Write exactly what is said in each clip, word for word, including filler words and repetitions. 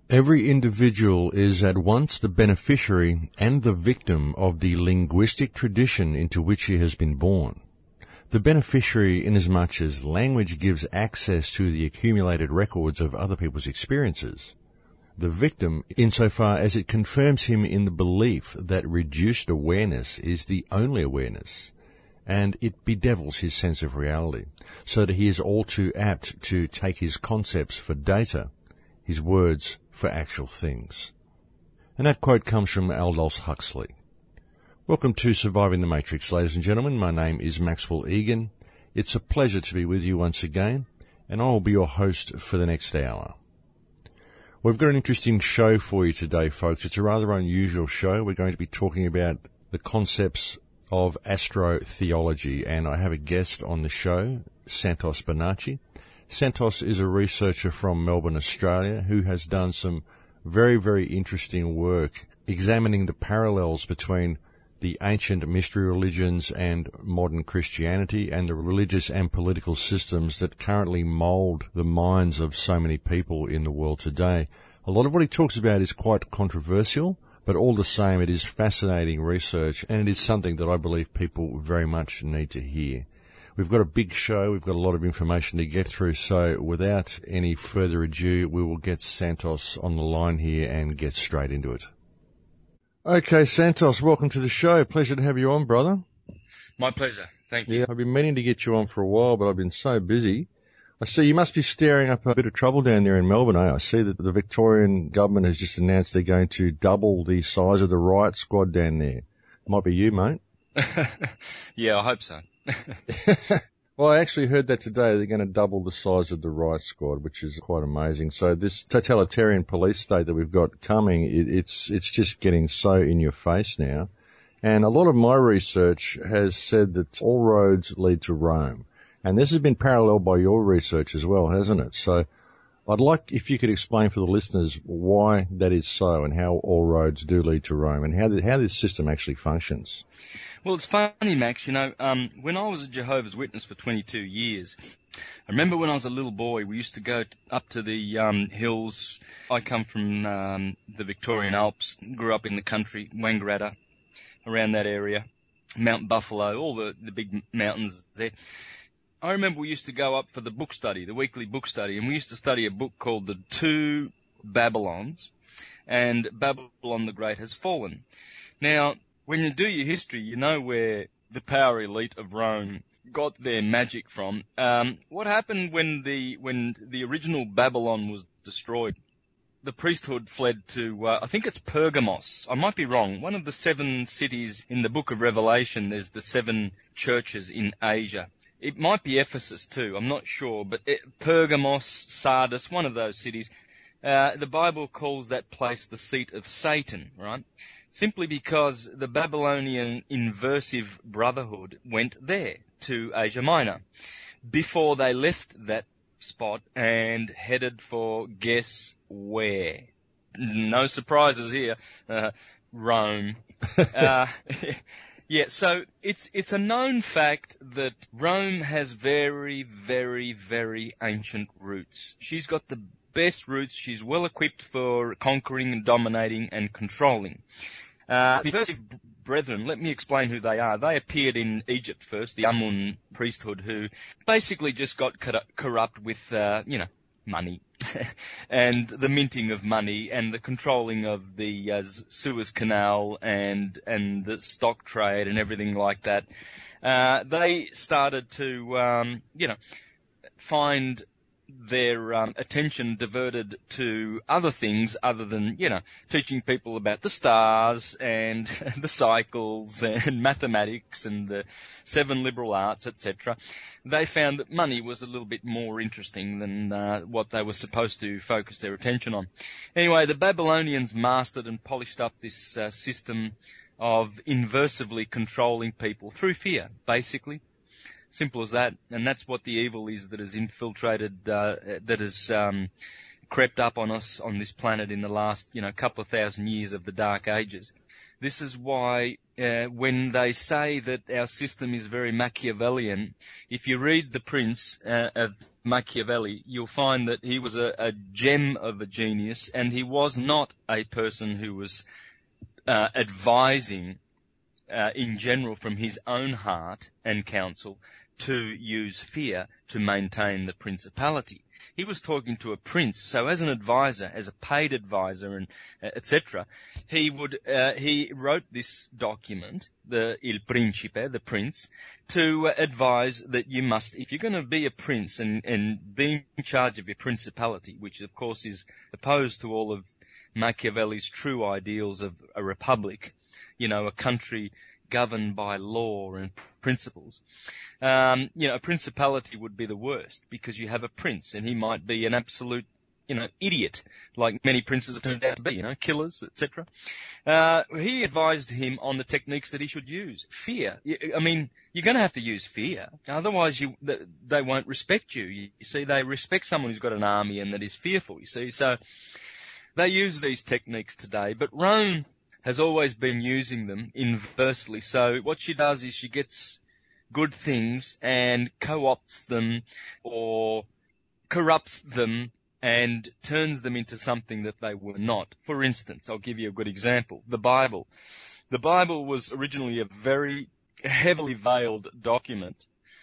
Every individual is at once the beneficiary and the victim of the linguistic tradition into which he has been born. The beneficiary inasmuch as language gives access to the accumulated records of other people's experiences. The victim insofar as it confirms him in the belief that reduced awareness is the only awareness, and it bedevils his sense of reality, so that he is all too apt to take his concepts for data, his words for actual things. And that quote comes from Aldous Huxley. Welcome to Surviving the Matrix, ladies and gentlemen. My name is Maxwell Egan. It's a pleasure to be with you once again, and I will be your host for the next hour. We've got an interesting show for you today, folks. It's a rather unusual show. We're going to be talking about the concepts of astrotheology, and I have a guest on the show, Santos Bonacci. Santos is a researcher from Melbourne, Australia, who has done some very, very interesting work examining the parallels between the ancient mystery religions and modern Christianity and the religious and political systems that currently mould the minds of so many people in the world today. A lot of what he talks about is quite controversial, but all the same it is fascinating research, and it is something that I believe people very much need to hear. We've got a big show, we've got a lot of information to get through, so without any further ado, we will get Santos on the line here and get straight into it. Okay, Santos, welcome to the show. Pleasure to have you on, brother. My pleasure. Thank you. Yeah, I've been meaning to get you on for a while, but I've been so busy. I see you must be stirring up a bit of trouble down there in Melbourne, eh? I see that the Victorian government has just announced they're going to double the size of the riot squad down there. Might be you, mate. Yeah, I hope so. Well, I actually heard that today. They're going to double the size of the riot squad, which is quite amazing. So this totalitarian police state that we've got coming, it, it's it's just getting so in your face now. And a lot of my research has said that all roads lead to Rome. And this has been paralleled by your research as well, hasn't it? So I'd like if you could explain for the listeners why that is so and how all roads do lead to Rome and how, the, how this system actually functions. Well, it's funny, Max, you know, um, when I was a Jehovah's Witness for twenty-two years, I remember when I was a little boy, we used to go t- up to the um, hills. I come from um, the Victorian Alps, grew up in the country, Wangaratta, around that area, Mount Buffalo, all the, the big mountains there. I remember we used to go up for the book study, the weekly book study, and we used to study a book called The Two Babylons, and Babylon the Great has fallen. Now, when you do your history, you know where the power elite of Rome got their magic from. Um, what happened when the when the original Babylon was destroyed? The priesthood fled to, uh, I think it's Pergamos. I might be wrong. One of the seven cities in the book of Revelation, there's the seven churches in Asia. It might be Ephesus too, I'm not sure, but it, Pergamos, Sardis, one of those cities. Uh, the Bible calls that place the seat of Satan, right? Simply because the Babylonian inversive brotherhood went there, to Asia Minor, before they left that spot and headed for, guess where? No surprises here, uh, Rome. uh, yeah, so it's it's a known fact that Rome has very, very, very ancient roots. She's got the best roots. She's well equipped for conquering and dominating and controlling. Uh, the Inversive Brethren, let me explain who they are. They appeared in Egypt first, the Amun priesthood, who basically just got corrupt with, uh, you know, money and the minting of money and the controlling of the uh, Suez Canal and and the stock trade and everything like that. Uh, they started to, um, you know, find their um, attention diverted to other things other than, you know, teaching people about the stars and the cycles and mathematics and the seven liberal arts, et cetera. They found that money was a little bit more interesting than uh, what they were supposed to focus their attention on. Anyway, the Babylonians mastered and polished up this uh, system of inversively controlling people through fear, basically. Simple as that. And that's what the evil is that has infiltrated, uh, that has um, crept up on us on this planet in the last, you know, couple of thousand years of the Dark Ages. This is why uh, when they say that our system is very Machiavellian, if you read The Prince uh, of Machiavelli, you'll find that he was a, a gem of a genius, and he was not a person who was uh, advising uh, in general from his own heart and counsel to use fear to maintain the principality. He was talking to a prince, so as an advisor, as a paid advisor, and uh, et cetera, he would uh, he wrote this document, the Il Principe, the prince, to uh, advise that you must, if you're going to be a prince and and be in charge of your principality, which of course is opposed to all of Machiavelli's true ideals of a republic, you know, a country governed by law and principles. Um, you know, a principality would be the worst because you have a prince and he might be an absolute, you know, idiot, like many princes have turned out to be, you know, killers, et cetera. Uh, he advised him on the techniques that he should use. Fear. I mean, you're going to have to use fear. Otherwise, you, they won't respect you. You see, they respect someone who's got an army and that is fearful, you see. So they use these techniques today, but Rome has always been using them inversely. So what she does is she gets good things and co-opts them or corrupts them and turns them into something that they were not. For instance, I'll give you a good example. The Bible. The Bible was originally a very heavily veiled document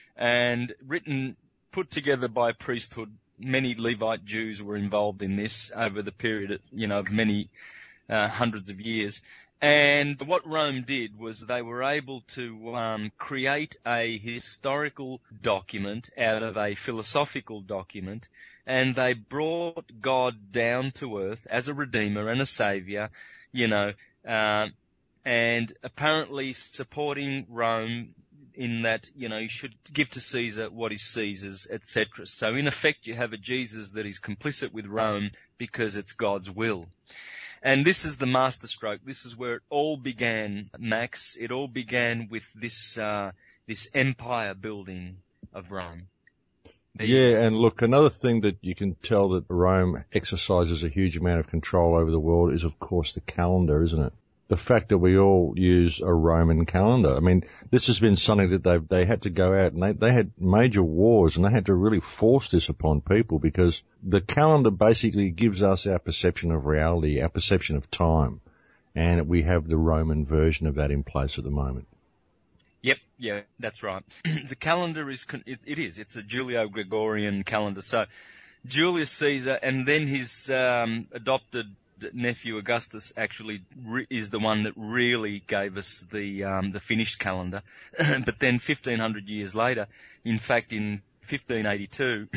and written, put together by priesthood. Many Levite Jews were involved in this over the period, you know, of many uh, hundreds of years. And what Rome did was they were able to um, create a historical document out of a philosophical document, and they brought God down to earth as a redeemer and a savior, you know, uh, and apparently supporting Rome in that, you know, you should give to Caesar what is Caesar's, et cetera. So in effect, you have a Jesus that is complicit with Rome because it's God's will. And this is the masterstroke. This is where it all began, Max. It all began with this uh, this empire building of Rome. There Yeah, and look, another thing that you can tell that Rome exercises a huge amount of control over the world is, of course, the calendar, isn't it? The fact that we all use a Roman calendar. I mean, this has been something that they they had to go out and they, they had major wars and they had to really force this upon people because the calendar basically gives us our perception of reality, our perception of time, and we have the Roman version of that in place at the moment. Yep, yeah, that's right. The calendar is, it, it is, it's a Julio-Gregorian calendar. So Julius Caesar and then his um, adopted nephew Augustus actually re- is the one that really gave us the um, the finished calendar. But then fifteen hundred years later, in fact in fifteen eighty-two,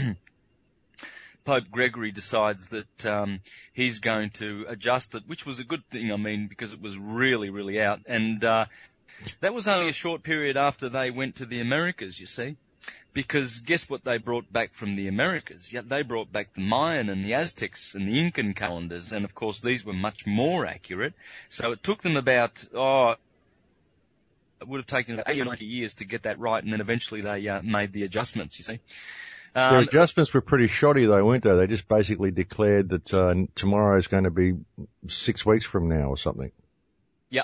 Pope Gregory decides that um, he's going to adjust it, which was a good thing, I mean, because it was really, really out. And uh, that was only a short period after they went to the Americas, you see. Because guess what they brought back from the Americas? Yeah, they brought back the Mayan and the Aztecs and the Incan calendars, and of course these were much more accurate. So it took them about, oh, it would have taken about eighty or ninety years to get that right, and then eventually they uh, made the adjustments, you see. Um, Their adjustments were pretty shoddy though, weren't they? They just basically declared that uh, tomorrow is going to be six weeks from now or something. Yeah.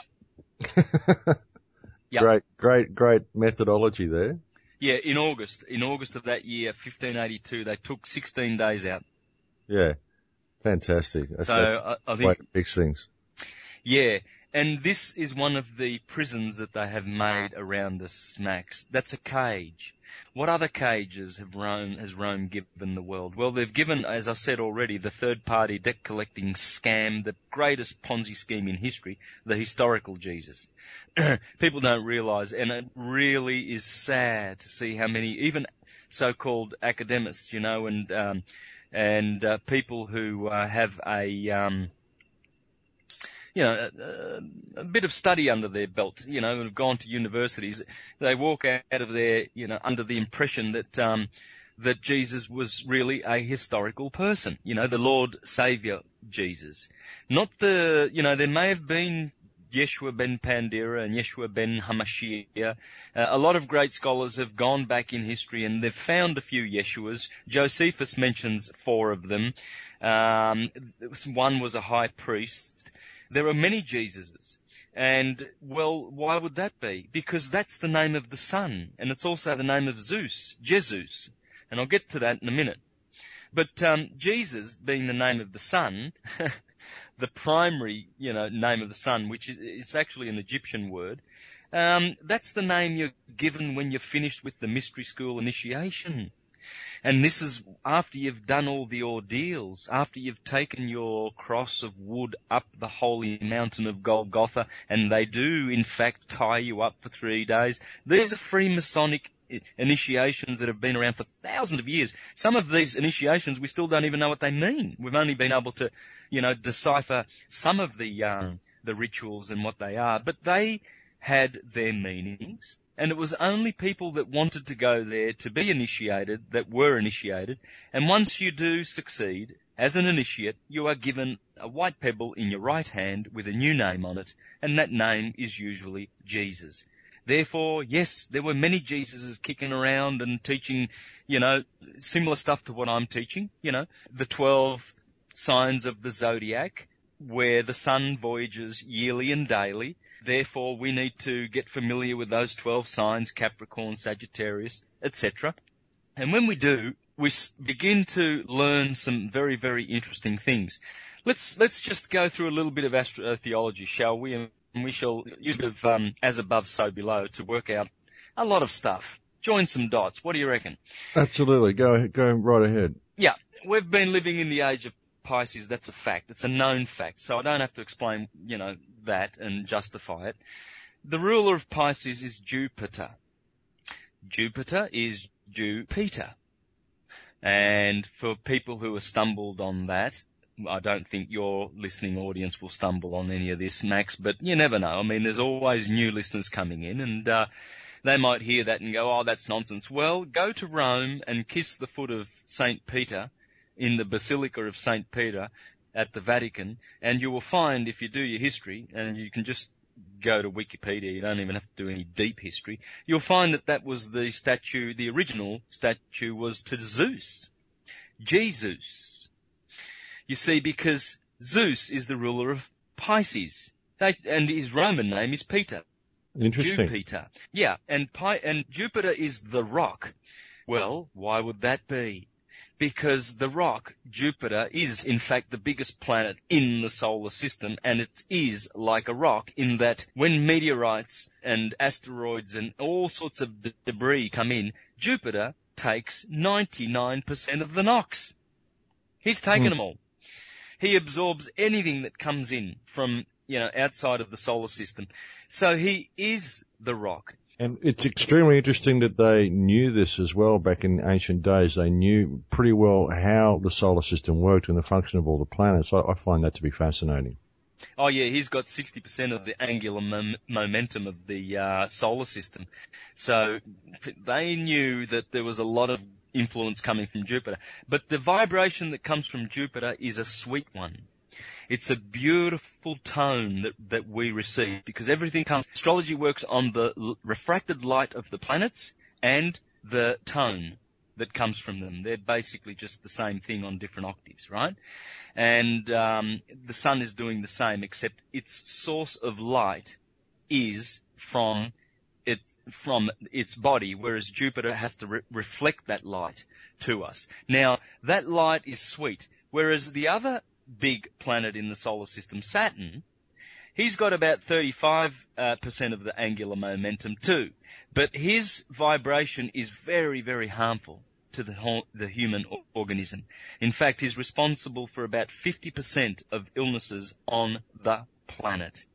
Yep. Great, great, great methodology there. Yeah, in August, in August of that year, fifteen eighty-two, they took sixteen days out. Yeah, fantastic. That's, so that's I, I think, fix things. Yeah, and this is one of the prisons that they have made around us, Max. That's a cage. What other cages have Rome, has Rome given the world? Well, they've given, as I said already, the third-party debt-collecting scam, the greatest Ponzi scheme in history, the historical Jesus. People don't realize, and it really is sad to see how many, even so-called academics, you know, and um, and uh, people who uh, have a um, you know, a, a bit of study under their belt, you know, and have gone to universities, they walk out of there, you know, under the impression that, um, that Jesus was really a historical person, you know, the Lord Savior Jesus. Not the, you know, there may have been Yeshua ben Pandira and Yeshua ben Hamashiach. Uh, a lot of great scholars have gone back in history and they've found a few Yeshuas. Josephus mentions four of them. Um, one was a high priest. There are many Jesuses. And, well, why would that be? Because that's the name of the sun, and it's also the name of Zeus, Jesus. And I'll get to that in a minute. But um, Jesus, being the name of the sun, the primary, you know, name of the sun, which is it's actually an Egyptian word, um, that's the name you're given when you're finished with the mystery school initiation. And this is after you've done all the ordeals, after you've taken your cross of wood up the holy mountain of Golgotha, and they do, in fact, tie you up for three days. These are Freemasonic initiations that have been around for thousands of years. Some of these initiations, we still don't even know what they mean. We've only been able to, you know, decipher some of the, um, the rituals and what they are, but they had their meanings. And it was only people that wanted to go there to be initiated that were initiated. And once you do succeed, as an initiate, you are given a white pebble in your right hand with a new name on it, and that name is usually Jesus. Therefore, yes, there were many Jesuses kicking around and teaching, you know, similar stuff to what I'm teaching, you know, the twelve signs of the zodiac, where the sun voyages yearly and daily. Therefore, we need to get familiar with those twelve signs, Capricorn, Sagittarius, et cetera. And when we do, we begin to learn some very, very interesting things. Let's let's just go through a little bit of astrotheology, shall we? And we shall use a bit of um, as above, so below to work out a lot of stuff. Join some dots. What do you reckon? Absolutely. Go go right ahead. Yeah, we've been living in the age of Pisces. That's a fact. It's a known fact. So I don't have to explain, you know, that and justify it. The ruler of Pisces is Jupiter. Jupiter is Jupiter. And for people who have stumbled on that, I don't think your listening audience will stumble on any of this, Max, but you never know. I mean, there's always new listeners coming in, and uh, they might hear that and go, oh, that's nonsense. Well, go to Rome and kiss the foot of Saint Peter in the Basilica of Saint Peter at the Vatican, and you will find, if you do your history, and you can just go to Wikipedia, you don't even have to do any deep history, you'll find that that was the statue, the original statue was to Zeus, Jesus. You see, because Zeus is the ruler of Pisces, they, and his Roman name is Peter. Interesting. Jupiter. Yeah, and, Pi- and Jupiter is the rock. Well, why would that be? Because the rock, Jupiter, is in fact the biggest planet in the solar system, and it is like a rock in that when meteorites and asteroids and all sorts of de- debris come in, Jupiter takes ninety-nine percent of the knocks. He's taken mm. them all. He absorbs anything that comes in from, you know, outside of the solar system. So he is the rock. And it's extremely interesting that they knew this as well back in ancient days. They knew pretty well how the solar system worked and the function of all the planets. I, I find that to be fascinating. Oh, yeah, he's got sixty percent of the angular mom- momentum of the uh, solar system. So they knew that there was a lot of influence coming from Jupiter. But the vibration that comes from Jupiter is a sweet one. It's a beautiful tone that, that we receive because everything comes, astrology works on the l- refracted light of the planets and the tone that comes from them. They're basically just the same thing on different octaves, right? And um, the sun is doing the same, except its source of light is from it from its body, whereas Jupiter has to re- reflect that light to us. Now, that light is sweet, whereas the other big planet in the solar system, Saturn, he's got about thirty-five percent uh, of the angular momentum too. But his vibration is very, very harmful to the, ho- the human organism. In fact, he's responsible for about fifty percent of illnesses on the planet.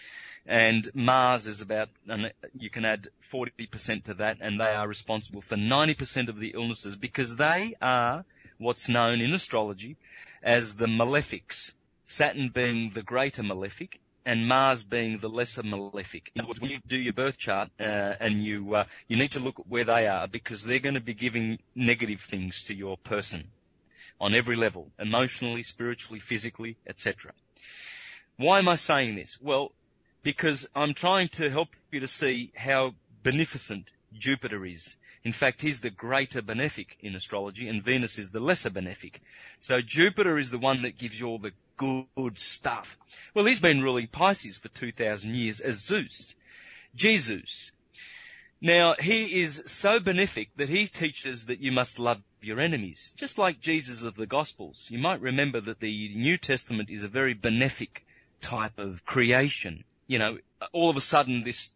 And Mars is about, and you can add forty percent to that, and they are responsible for ninety percent of the illnesses because they are what's known in astrology as the malefics, Saturn being the greater malefic and Mars being the lesser malefic. In other words, when you do your birth chart uh, and you uh, you need to look at where they are because they're going to be giving negative things to your person on every level, emotionally, spiritually, physically, et cetera. Why am I saying this? Well, because I'm trying to help you to see how beneficent Jupiter is. In fact, he's the greater benefic in astrology, and Venus is the lesser benefic. So Jupiter is the one that gives you all the good stuff. Well, he's been ruling Pisces for two thousand years as Zeus, Jesus. Now, he is so benefic that he teaches that you must love your enemies, just like Jesus of the Gospels. You might remember that the New Testament is a very benefic type of creation. You know, all of a sudden this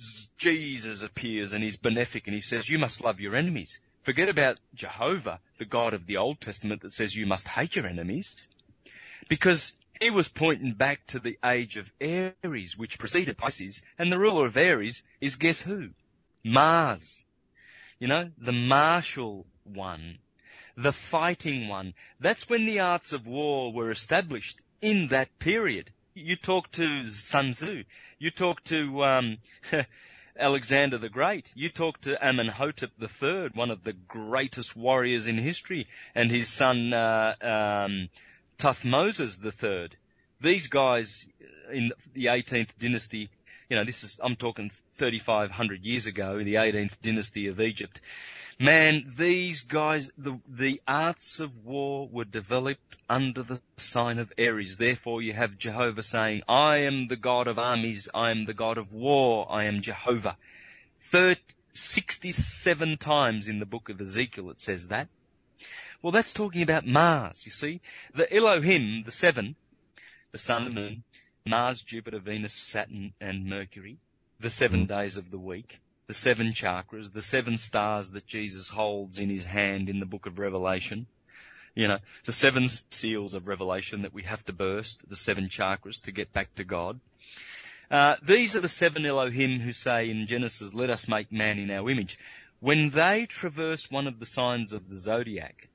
Jesus appears and he's benefic and he says, you must love your enemies. Forget about Jehovah, the God of the Old Testament that says you must hate your enemies. Because he was pointing back to the age of Aries, which preceded Pisces, and the ruler of Aries is guess who? Mars. You know, the martial one, the fighting one. That's when the arts of war were established in that period. You talk to Sun Tzu, you talk to um, Alexander the Great, you talk to Amenhotep the Third, one of the greatest warriors in history, and his son uh, um, Thutmose the Third. These guys in the eighteenth dynasty, you know, this is, I'm talking thirty-five hundred years ago, the eighteenth dynasty of Egypt. Man, these guys, the, the arts of war were developed under the sign of Aries. Therefore, you have Jehovah saying, I am the God of armies, I am the God of war, I am Jehovah. thirty, sixty-seven times in the book of Ezekiel it says that. Well, that's talking about Mars, you see. The Elohim, the seven, the sun, the moon, Mars, Jupiter, Venus, Saturn, and Mercury, the seven days of the week, the seven chakras, the seven stars that Jesus holds in his hand in the book of Revelation, you know, the seven seals of Revelation that we have to burst, the seven chakras to get back to God. Uh, these are the seven Elohim who say in Genesis, let us make man in our image. When they traverse one of the signs of the zodiac,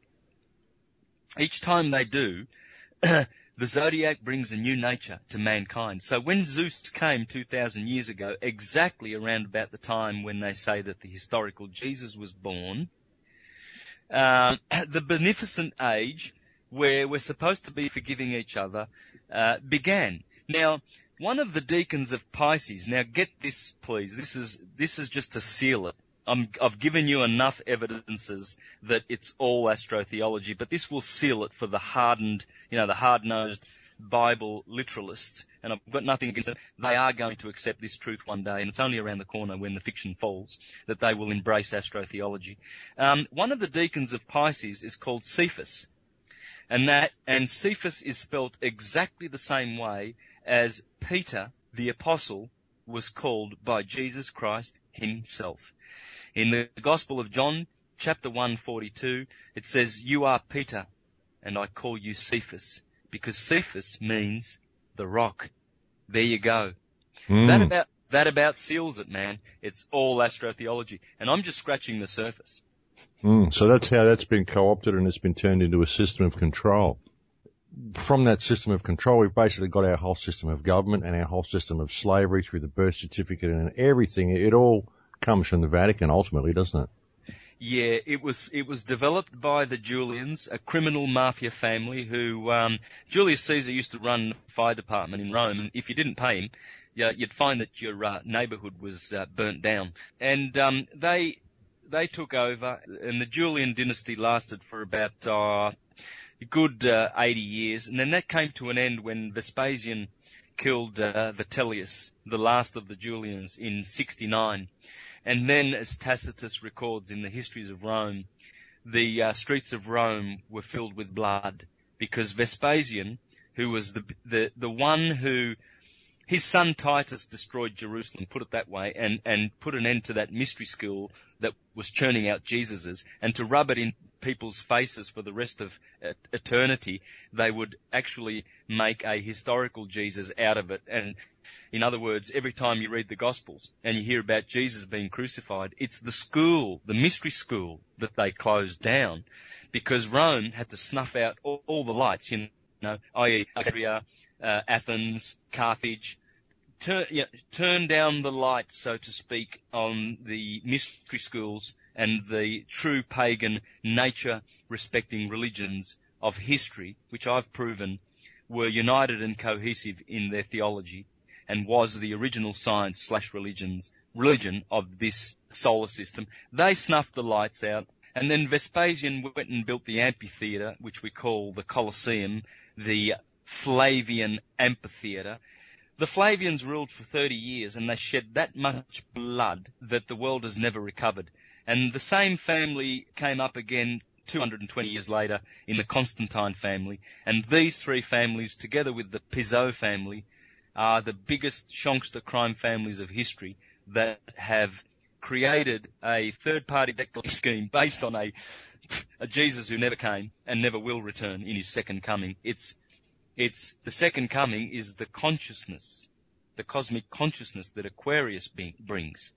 each time they do, the zodiac brings a new nature to mankind. So when Zeus came two thousand years ago, exactly around about the time when they say that the historical Jesus was born, uh, the beneficent age where we're supposed to be forgiving each other uh, began. Now, one of the deacons of Pisces, now get this please, this is, this is just to seal it. I'm, I've given you enough evidences that it's all astrotheology, but this will seal it for the hardened, you know, the hard-nosed Bible literalists. And I've got nothing against them. They are going to accept this truth one day, and it's only around the corner when the fiction falls that they will embrace astrotheology. Um, one of the deacons of Pisces is called Cephas, and that and Cephas is spelt exactly the same way as Peter the Apostle was called by Jesus Christ himself. In the Gospel of John, chapter one forty-two, it says, you are Peter, and I call you Cephas, because Cephas means the rock. There you go. Mm. That about that about seals it, man. It's all astrotheology, and I'm just scratching the surface. Mm, so that's how that's been co-opted and it's been turned into a system of control. From that system of control, we've basically got our whole system of government and our whole system of slavery through the birth certificate and everything. It all comes from the Vatican ultimately, doesn't it? Yeah, it was it was developed by the Julians, a criminal mafia family who um, Julius Caesar used to run the fire department in Rome, and if you didn't pay him, yeah, you'd find that your uh, neighbourhood was uh, burnt down. And um, they they took over, and the Julian dynasty lasted for about uh, a good uh, eighty years, and then that came to an end when Vespasian killed uh, Vitellius, the last of the Julians, in sixty-nine. And then, as Tacitus records in the histories of Rome, the uh, streets of Rome were filled with blood because Vespasian, who was the the the one who, his son Titus destroyed Jerusalem, put it that way, and and put an end to that mystery school that was churning out Jesuses, and to rub it in people's faces for the rest of uh, eternity, they would actually make a historical Jesus out of it. And in other words, every time you read the Gospels and you hear about Jesus being crucified, it's the school, the mystery school, that they closed down because Rome had to snuff out all, all the lights, you know, that is. Alexandria, uh, Athens, Carthage, turn, you know, turn down the lights, so to speak, on the mystery schools and the true pagan nature-respecting religions of history, which I've proven were united and cohesive in their theology, and was the original science slash religions religion of this solar system. They snuffed the lights out, and then Vespasian went and built the amphitheatre, which we call the Colosseum, the Flavian Amphitheatre. The Flavians ruled for thirty years, and they shed that much blood that the world has never recovered. And the same family came up again two hundred twenty years later in the Constantine family, and these three families, together with the Piso family, are the biggest Shongster crime families of history that have created a third-party declaration scheme based on a, a Jesus who never came and never will return in his second coming. It's, it's, the second coming is the consciousness, the cosmic consciousness that Aquarius be, brings.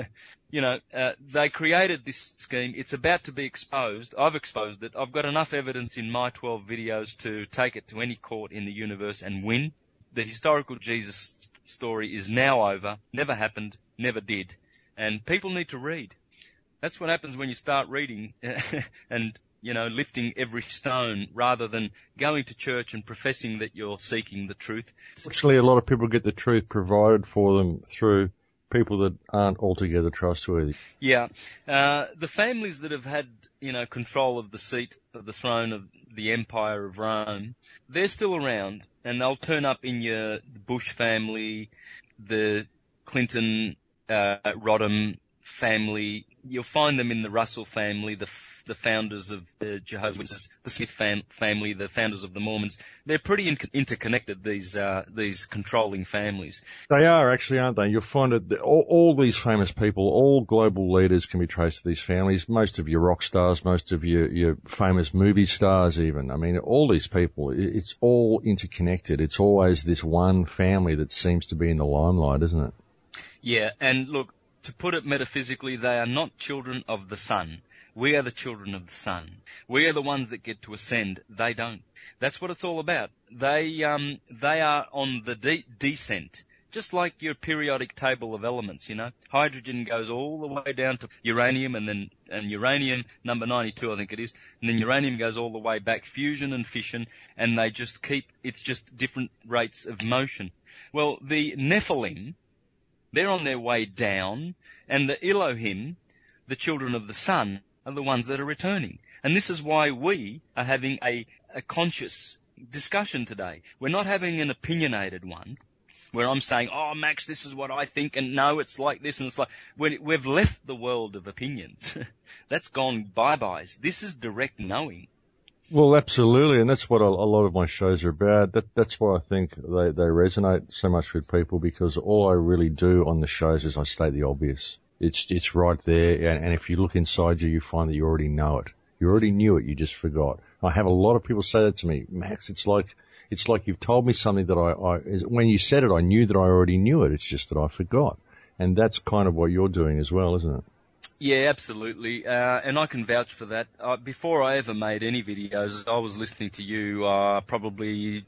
You know, uh, they created this scheme. It's about to be exposed. I've exposed it. I've got enough evidence in my twelve videos to take it to any court in the universe and win. The historical Jesus story is now over, never happened, never did. And people need to read. That's what happens when you start reading and, you know, lifting every stone rather than going to church and professing that you're seeking the truth. Fortunately, a lot of people get the truth provided for them through people that aren't altogether trustworthy. Yeah. Uh, the families that have had, you know, control of the seat of the throne of the Empire of Rome, they're still around, and they'll turn up in your Bush family, the Clinton, uh, Rodham family. You'll find them in the Russell family, the the founders of the Jehovah's Witnesses, the Smith fam- family, the founders of the Mormons. They're pretty in- interconnected, these uh, these controlling families. They are, actually, aren't they? You'll find that all, all these famous people, all global leaders can be traced to these families. Most of your rock stars, most of your, your famous movie stars even. I mean, all these people, it's all interconnected. It's always this one family that seems to be in the limelight, isn't it? Yeah, and look, to put it metaphysically, they are not children of the sun. We are the children of the sun. We are the ones that get to ascend. They don't. That's what it's all about. They um they are on the de- descent, just like your periodic table of elements. You know, hydrogen goes all the way down to uranium, and then and uranium number ninety-two, I think it is, and then uranium goes all the way back, fusion and fission, and they just keep. It's just different rates of motion. Well, the Nephilim, they're on their way down, and the Elohim, the children of the sun, are the ones that are returning. And this is why we are having a, a conscious discussion today. We're not having an opinionated one where I'm saying, oh, Max, this is what I think, and no, it's like this, and it's like... When we've left the world of opinions. That's gone bye-byes. This is direct knowing. Well, absolutely, and that's what a, a lot of my shows are about. That, that's why I think they, they resonate so much with people, because all I really do on the shows is I state the obvious. It's it's right there, and, and if you look inside you, you find that you already know it. You already knew it, you just forgot. I have a lot of people say that to me, Max. It's like it's like you've told me something that I, I when you said it, I knew that I already knew it. It's just that I forgot, and that's kind of what you're doing as well, isn't it? Yeah, absolutely, uh, and I can vouch for that. Uh, before I ever made any videos, I was listening to you uh, probably.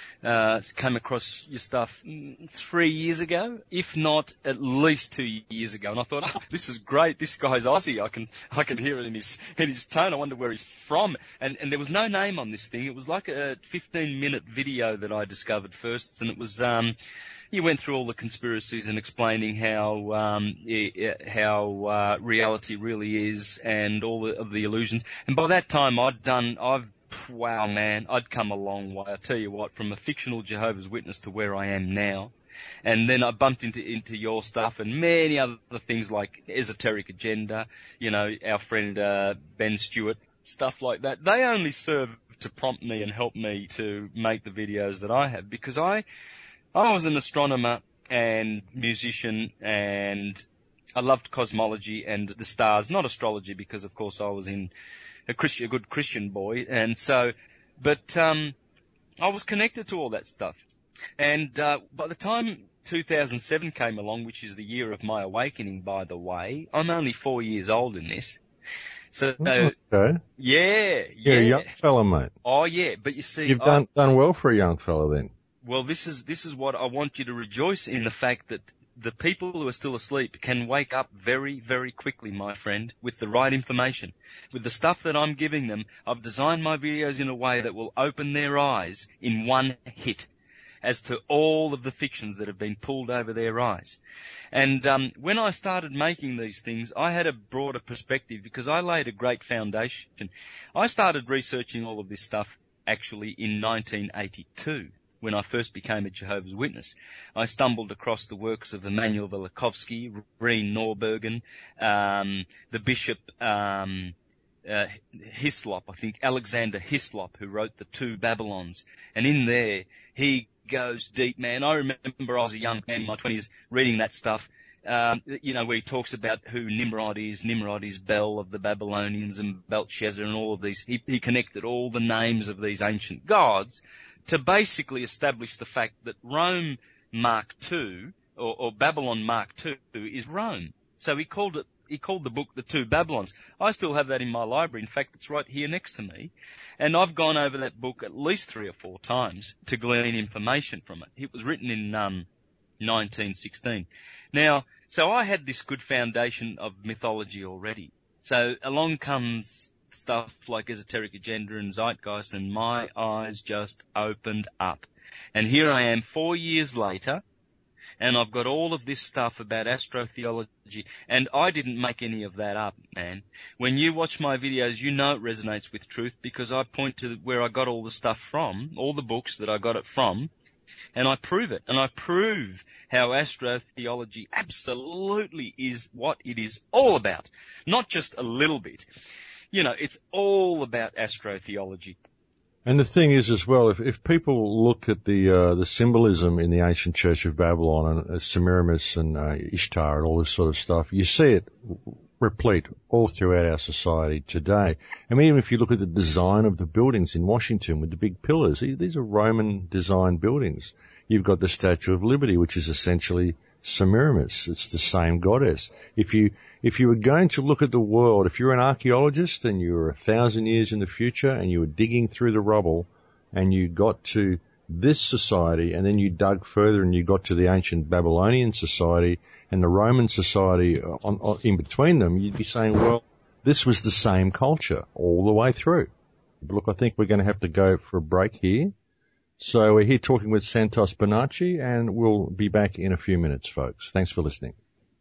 Uh, came across your stuff three years ago, if not at least two years ago, and I thought, oh, this is great. This guy's Aussie. I can I can hear it in his in his tone. I wonder where he's from. And and there was no name on this thing. It was like a fifteen minute video that I discovered first, and it was um. You went through all the conspiracies and explaining how um, how uh, reality really is, and all the, of the illusions. And by that time, I'd done. I've Wow, man, I'd come a long way. I tell you what, from a fictional Jehovah's Witness to where I am now. And then I bumped into into your stuff and many other things like Esoteric Agenda, you know, our friend uh, Ben Stewart, stuff like that. They only serve to prompt me and help me to make the videos that I have, because I I was an astronomer and musician, and I loved cosmology and the stars, not astrology, because of course I was in a Christian, a good Christian boy, and so, but um, I was connected to all that stuff. And uh, by the time two thousand seven came along, which is the year of my awakening, by the way, I'm only four years old in this. So, okay. yeah, yeah. You're a young fella, mate. Oh, yeah, but you see... You've done, I, done well for a young fella then. Well, this is, this is what I want you to rejoice in, the fact that the people who are still asleep can wake up very, very quickly, my friend, with the right information. With the stuff that I'm giving them, I've designed my videos in a way that will open their eyes in one hit. as to all of the fictions that have been pulled over their eyes. And um, when I started making these things, I had a broader perspective because I laid a great foundation. I started researching all of this stuff actually in nineteen eighty-two. When I first became a Jehovah's Witness. I stumbled across the works of Emanuel Velikovsky, Reen Norbergen, um, the Bishop um, uh, Hislop, I think, Alexander Hislop, who wrote The Two Babylons. And in there, he goes deep, man. I remember I was a young man in my twenties reading that stuff, um, you know, where he talks about who Nimrod is. Nimrod is Bel of the Babylonians and Belshazzar and all of these. He, he connected all the names of these ancient gods to basically establish the fact that Rome Mark two, or, or Babylon Mark two, is Rome. So he called it, he called the book The Two Babylons. I still have that in my library. In fact, it's right here next to me. And I've gone over that book at least three or four times to glean information from it. It was written in um, nineteen sixteen. Now, so I had this good foundation of mythology already. So along comes stuff like Esoteric Agenda and Zeitgeist, and my eyes just opened up. And here I am four years later, and I've got all of this stuff about astrotheology, and I didn't make any of that up, man. When you watch my videos, you know it resonates with truth because I point to where I got all the stuff from, all the books that I got it from, and I prove it. And I prove how astrotheology absolutely is what it is all about. Not just a little bit. You know, it's all about astrotheology. And the thing is as well, if, if people look at the uh, the symbolism in the ancient Church of Babylon and uh, Semiramis and uh, Ishtar and all this sort of stuff, you see it replete all throughout our society today. I mean, even if you look at the design of the buildings in Washington with the big pillars, these are Roman design buildings. You've got the Statue of Liberty, which is essentially Semiramis. It's the same goddess. If you if you were going to look at the world, if you're an archaeologist and you were a thousand years in the future and you were digging through the rubble and you got to this society and then you dug further and you got to the ancient Babylonian society and the Roman society on, on, in between them, you'd be saying, well, this was the same culture all the way through. But look, I think we're going to have to go for a break here. So we're here talking with Santos Bonacci, and we'll be back in a few minutes, folks. Thanks for listening.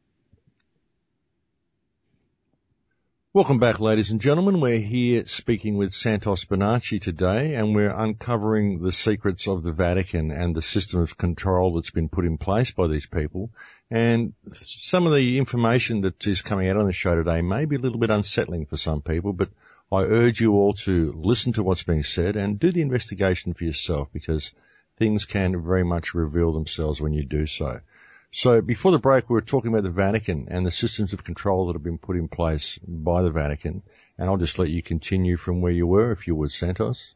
Welcome back, ladies and gentlemen. We're here speaking with Santos Bonacci today, and we're uncovering the secrets of the Vatican and the system of control that's been put in place by these people. And some of the information that is coming out on the show today may be a little bit unsettling for some people, but I urge you all to listen to what's being said and do the investigation for yourself, because things can very much reveal themselves when you do so. So before the break, we were talking about the Vatican and the systems of control that have been put in place by the Vatican. And I'll just let you continue from where you were, if you would, Santos.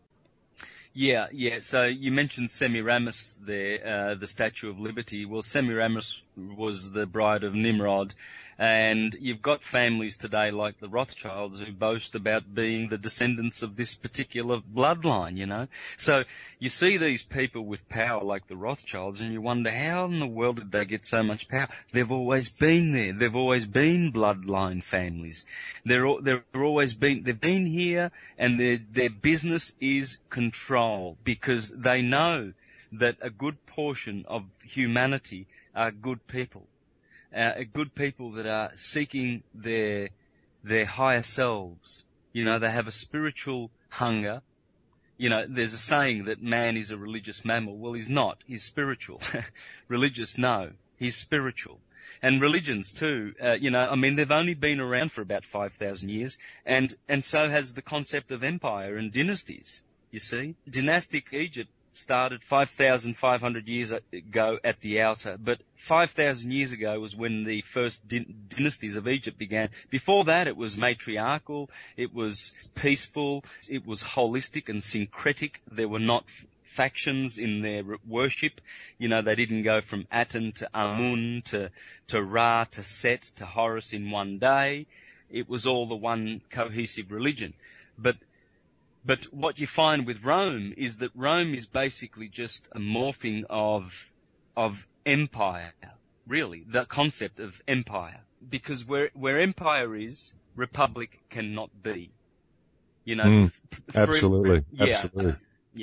Yeah, yeah. So you mentioned Semiramis there, uh, the Statue of Liberty. Well, Semiramis was the bride of Nimrod. And you've got families today like the Rothschilds who boast about being the descendants of this particular bloodline, you know. So you see these people with power like the Rothschilds and you wonder, how in the world did they get so much power? They've always been there. They've always been bloodline families. They're, they're always been, they've been here, and their, their business is control, because they know that a good portion of humanity are good people. Uh, good people that are seeking their their higher selves. You know, they have a spiritual hunger. You know, there's a saying that man is a religious mammal. Well, he's not. He's spiritual. Religious, no. He's spiritual. And religions too, uh, you know, I mean, they've only been around for about five thousand years, and, and so has the concept of empire and dynasties, you see. Dynastic Egypt started five thousand five hundred years ago at the outer, but five thousand years ago was when the first din- dynasties of Egypt began. Before that, it was matriarchal, it was peaceful, it was holistic and syncretic. There were not factions in their worship. You know, they didn't go from Aten to Amun to, to Ra to Set to Horus in one day. It was all the one cohesive religion. But But what you find with Rome is that Rome is basically just a morphing of of empire, really, the concept of empire. Because where where empire is, republic cannot be. You know, mm, f- absolutely, free, yeah, absolutely. Yeah.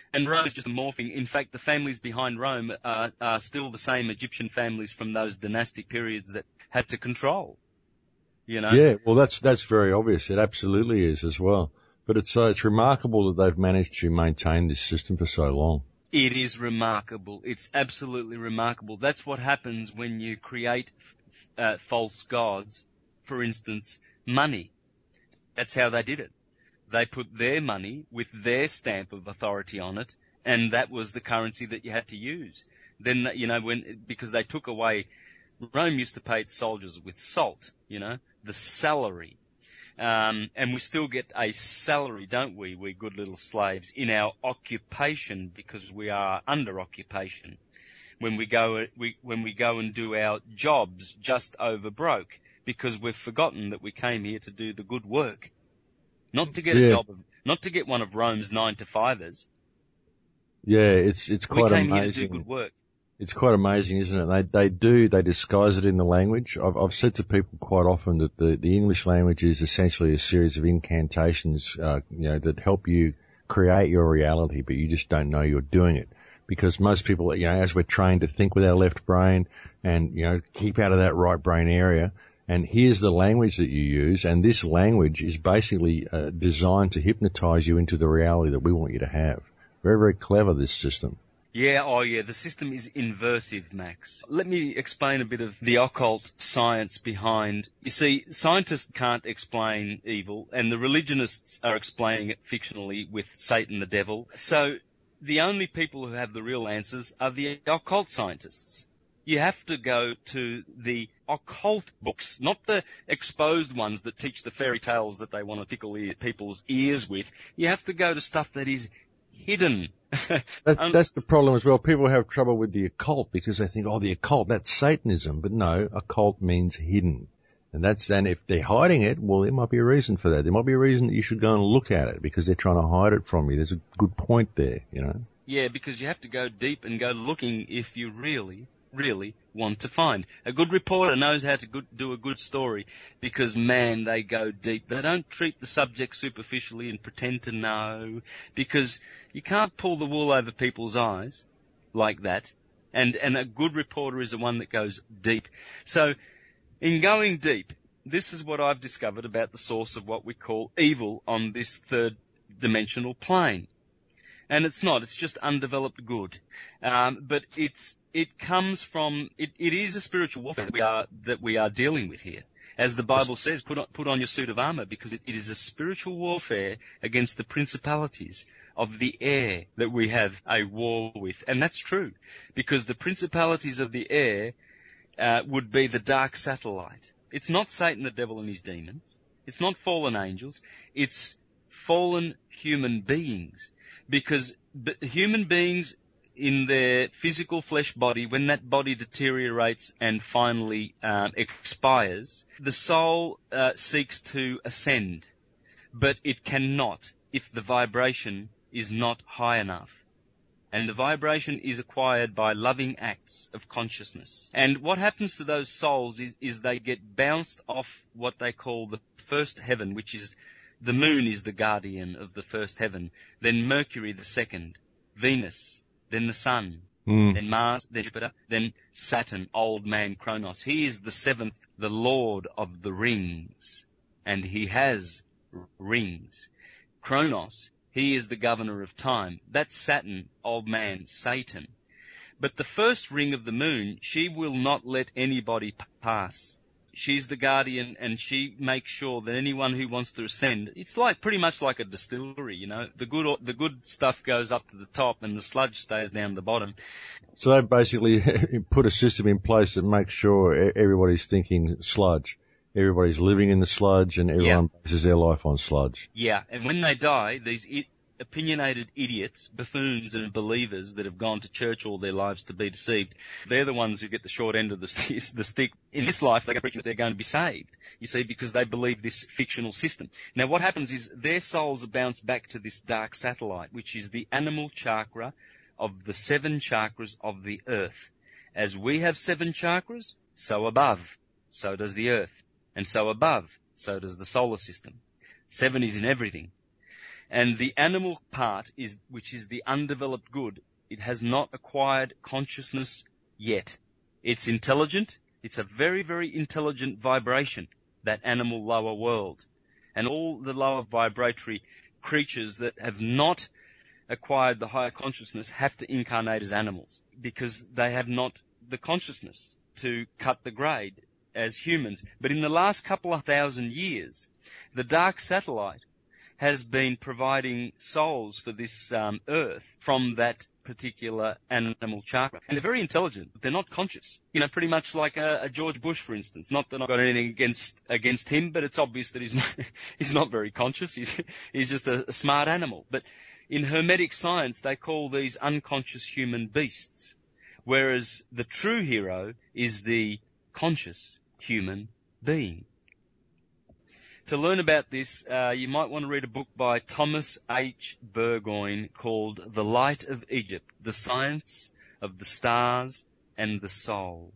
And Rome is just a morphing. In fact, the families behind Rome are, are still the same Egyptian families from those dynastic periods that had to control. You know? Yeah, well, that's that's very obvious. It absolutely is as well. But it's uh, it's remarkable that they've managed to maintain this system for so long. It is remarkable. It's absolutely remarkable. That's what happens when you create uh, false gods. For instance, money. That's how they did it. They put their money with their stamp of authority on it, and that was the currency that you had to use. Then, you know, when because they took away, Rome used to pay its soldiers with salt, you know, the salary. Um, and we still get a salary, don't we, we good little slaves, in our occupation because we are under occupation. When we go, we, when we go and do our jobs just over broke because we've forgotten that we came here to do the good work. Not to get yeah. a job, of, not to get one of Rome's nine to fivers. Yeah, it's it's quite amazing. We came amazing. here to do good work. It's quite amazing, isn't it? They they do they disguise it in the language. I've I've said to people quite often that the the English language is essentially a series of incantations, uh, you know, that help you create your reality, but you just don't know you're doing it. Because most people, you know, as we're trained to think with our left brain and, you know, keep out of that right brain area, and here's the language that you use, and this language is basically uh, designed to hypnotize you into the reality that we want you to have. Very, very clever, this system. Yeah, oh yeah, the system is inversive, Max. Let me explain a bit of the occult science behind. You see, scientists can't explain evil, and the religionists are explaining it fictionally with Satan the devil. So the only people who have the real answers are the occult scientists. You have to go to the occult books, not the exposed ones that teach the fairy tales that they want to tickle ear, people's ears with. You have to go to stuff that is hidden. that's, um, that's the problem as well. People have trouble with the occult because they think, oh, the occult, that's Satanism. But no, occult means hidden. And that's, and if they're hiding it, well, there might be a reason for that. There might be a reason that you should go and look at it because they're trying to hide it from you. There's a good point there, you know? Yeah, because you have to go deep and go looking if you really really want to find. A good reporter knows how to good, do a good story because, man, they go deep. They don't treat the subject superficially and pretend to know because you can't pull the wool over people's eyes like that. And, and a good reporter is the one that goes deep. So in going deep, this is what I've discovered about the source of what we call evil on this third dimensional plane. And it's not, it's just undeveloped good. Um, but it's, it comes from, it, it is a spiritual warfare that we are, that we are dealing with here. As the Bible says, put on, put on your suit of armor because it, it is a spiritual warfare against the principalities of the air that we have a war with. And that's true because the principalities of the air, uh, would be the dark satellite. It's not Satan, the devil and his demons. It's not fallen angels. It's fallen human beings. Because human beings in their physical flesh body, when that body deteriorates and finally um, expires, the soul uh, seeks to ascend, but it cannot if the vibration is not high enough. And the vibration is acquired by loving acts of consciousness. And what happens to those souls is, is they get bounced off what they call the first heaven, which is the moon is the guardian of the first heaven, then Mercury the second, Venus, then the sun, mm. then Mars, then Jupiter, then Saturn, old man Kronos. He is the seventh, the lord of the rings, and he has rings. Kronos, he is the governor of time. That's Saturn, old man Satan. But the first ring of the moon, she will not let anybody pass. She's the guardian, and she makes sure that anyone who wants to ascend, it's like pretty much like a distillery, you know. The good the good stuff goes up to the top, and the sludge stays down the bottom. So they basically put a system in place that makes sure everybody's thinking sludge. Everybody's living in the sludge, and everyone yeah. bases their life on sludge. Yeah, and when they die, these it, opinionated idiots, buffoons and believers that have gone to church all their lives to be deceived, they're the ones who get the short end of the, st- the stick. In this life, they're going to preach that they're going to be saved, you see, because they believe this fictional system. Now, what happens is their souls are bounced back to this dark satellite, which is the animal chakra of the seven chakras of the earth. As we have seven chakras, so above, so does the earth. And so above, so does the solar system. Seven is in everything. And the animal part, is, which is the undeveloped good, it has not acquired consciousness yet. It's intelligent. It's a very, very intelligent vibration, that animal lower world. And all the lower vibratory creatures that have not acquired the higher consciousness have to incarnate as animals, because they have not the consciousness to cut the grade as humans. But in the last couple of thousand years, the dark satellite has been providing souls for this um, earth from that particular animal chakra. And they're very intelligent. They're not conscious. You know, pretty much like a, a George Bush, for instance. Not that I've got anything against against him, but it's obvious that he's not, he's not very conscious. He's, he's just a, a smart animal. But in Hermetic science, they call these unconscious human beasts, whereas the true hero is the conscious human being. To learn about this, uh, you might want to read a book by Thomas H. Burgoyne called The Light of Egypt, The Science of the Stars and the Soul.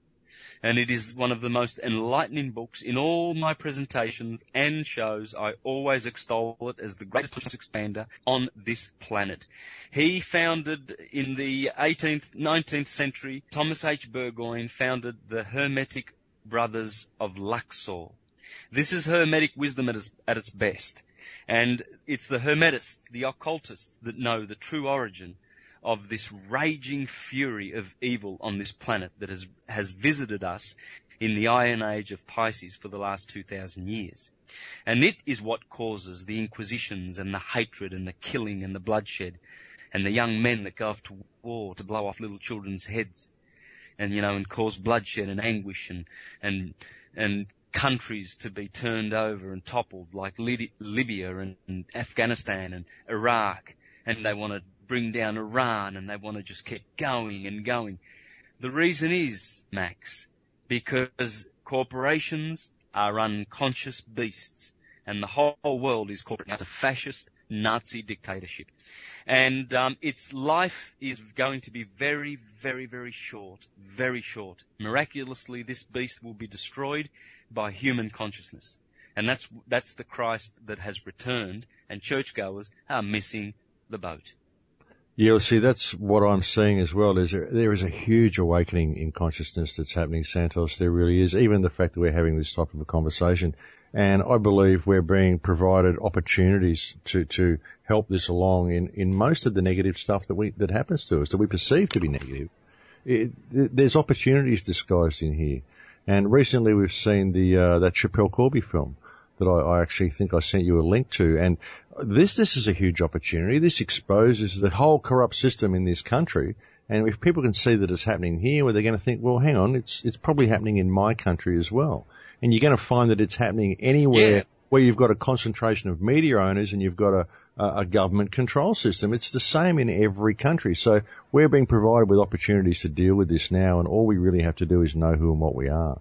And it is one of the most enlightening books. In all my presentations and shows, I always extol it as the greatest conscious expander on this planet. He founded, in the eighteenth, nineteenth century, Thomas H. Burgoyne founded the Hermetic Brothers of Luxor. This is Hermetic wisdom at its, at its best. And it's the Hermetists, the occultists, that know the true origin of this raging fury of evil on this planet that has, has visited us in the Iron Age of Pisces for the last two thousand years. And it is what causes the inquisitions and the hatred and the killing and the bloodshed and the young men that go off to war to blow off little children's heads and, you know, and cause bloodshed and anguish and, and, and countries to be turned over and toppled like Libya and, and Afghanistan and Iraq, and they want to bring down Iran, and they want to just keep going and going. The reason is, Max, because corporations are unconscious beasts, and the whole world is corporate. It's a fascist Nazi dictatorship. And um, its life is going to be very, very, very short, very short. Miraculously, this beast will be destroyed by human consciousness. And that's that's the Christ that has returned, and churchgoers are missing the boat. Yeah, well, see, that's what I'm seeing as well. Is there, there is a huge awakening in consciousness that's happening, Santos. There really is, even the fact that we're having this type of a conversation. And I believe we're being provided opportunities to, to help this along in, in most of the negative stuff that we that happens to us, that we perceive to be negative. It, there's opportunities disguised in here. And recently we've seen the uh, that Chappelle Corby film that I, I actually think I sent you a link to. And this this is a huge opportunity. This exposes the whole corrupt system in this country. And if people can see that it's happening here, well, they're going to think, well, hang on, it's it's probably happening in my country as well. And you're going to find that it's happening anywhere yeah. where you've got a concentration of media owners and you've got a, a government control system. It's the same in every country. So we're being provided with opportunities to deal with this now, and all we really have to do is know who and what we are.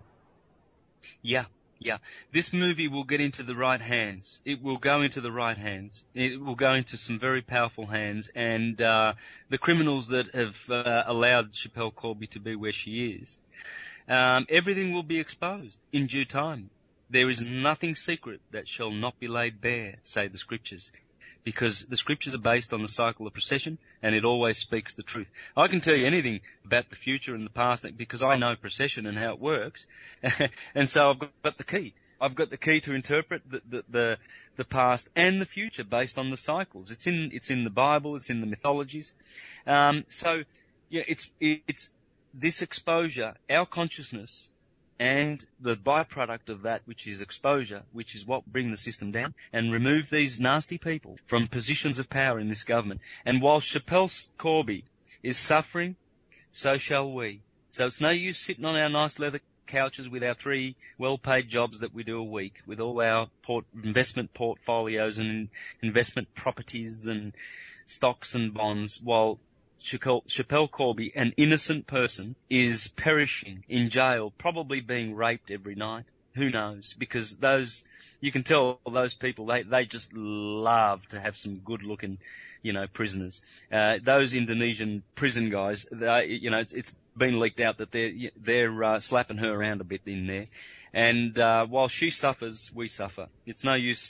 Yeah, yeah. This movie will get into the right hands. It will go into the right hands. It will go into some very powerful hands, and uh, the criminals that have uh, allowed Chappelle Corby to be where she is, um, everything will be exposed in due time. There is nothing secret that shall not be laid bare, say the scriptures, because the scriptures are based on the cycle of precession, and it always speaks the truth. I can tell you anything about the future and the past because I know precession and how it works, and so I've got the key. I've got the key to interpret the, the, the, the past and the future based on the cycles. It's in, it's in the Bible, it's in the mythologies. Um, so, yeah, it's, it's this exposure, our consciousness, and the byproduct of that, which is exposure, which is what bring the system down and remove these nasty people from positions of power in this government. And while Chappelle Corby is suffering, so shall we. So it's no use sitting on our nice leather couches with our three well-paid jobs that we do a week, with all our port, investment portfolios and investment properties and stocks and bonds, while Chappelle Corby, an innocent person, is perishing in jail, probably being raped every night. Who knows? Because those, you can tell those people, they, they just love to have some good-looking, you know, prisoners. Uh, those Indonesian prison guys, they, you know, it's, it's been leaked out that they're, they're uh, slapping her around a bit in there. And uh, while she suffers, we suffer. It's no use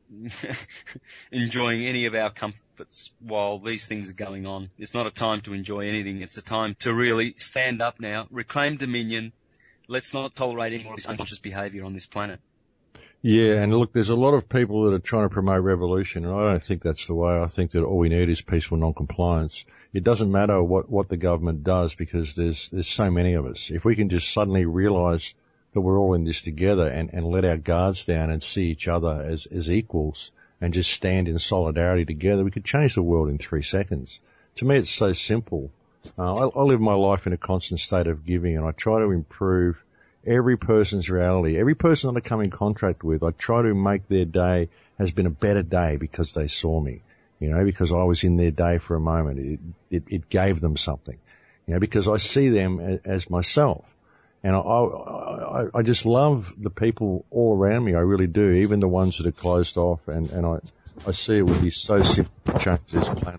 enjoying any of our comforts while these things are going on. It's not a time to enjoy anything. It's a time to really stand up now, reclaim dominion. Let's not tolerate any more of this unconscious behaviour on this planet. Yeah, and look, there's a lot of people that are trying to promote revolution, and I don't think that's the way. I think that all we need is peaceful non-compliance. It doesn't matter what, what the government does, because there's there's so many of us. If we can just suddenly realise that we're all in this together and, and let our guards down and see each other as, as equals and just stand in solidarity together, we could change the world in three seconds. To me, it's so simple. Uh, I, I live my life in a constant state of giving, and I try to improve every person's reality. Every person that I come in contact with, I try to make their day has been a better day because they saw me, you know, because I was in their day for a moment. It, it, it gave them something, you know, because I see them as, as myself. And I, I, I just love the people all around me. I really do, even the ones that are closed off. And, and I, I see it would be so simple to change this planet.